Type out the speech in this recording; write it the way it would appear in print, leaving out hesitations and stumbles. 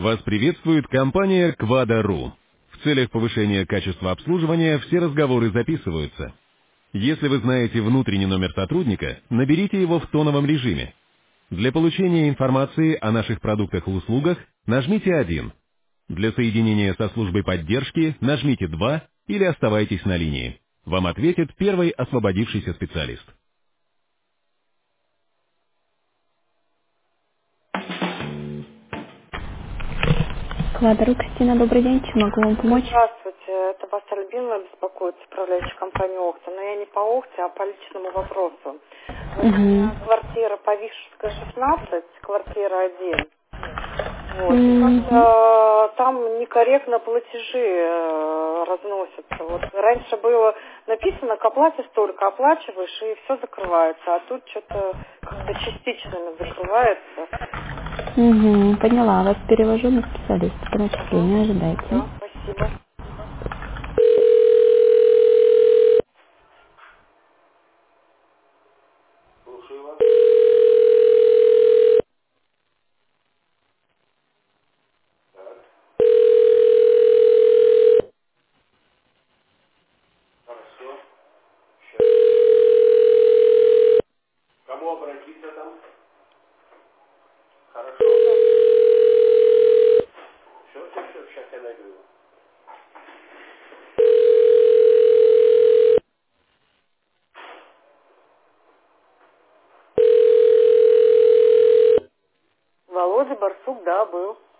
Вас приветствует компания Quada.ru. В целях повышения качества обслуживания все разговоры записываются. Если вы знаете внутренний номер сотрудника, наберите его в тоновом режиме. Для получения информации о наших продуктах и услугах нажмите 1. Для соединения со службой поддержки нажмите 2 или оставайтесь на линии. Вам ответит первый освободившийся специалист. Квадру, Кристина, добрый день. Чем могу вам помочь? Здравствуйте, это вас Альбина беспокоит, управляющая компания Охта. Но я не по Охте, а по личному вопросу. Вот у Угу. меня квартира Повишевская, 16, квартира 1. Вот. И как-то там некорректно платежи разносятся. Вот раньше было написано, к оплате столько оплачиваешь, и все закрывается. А тут что-то как-то частично закрывается. Угу. Поняла. Вас перевожу на специалиста по Ага. начислению. Ожидайте. Да, спасибо. Володя Барсук, да, был.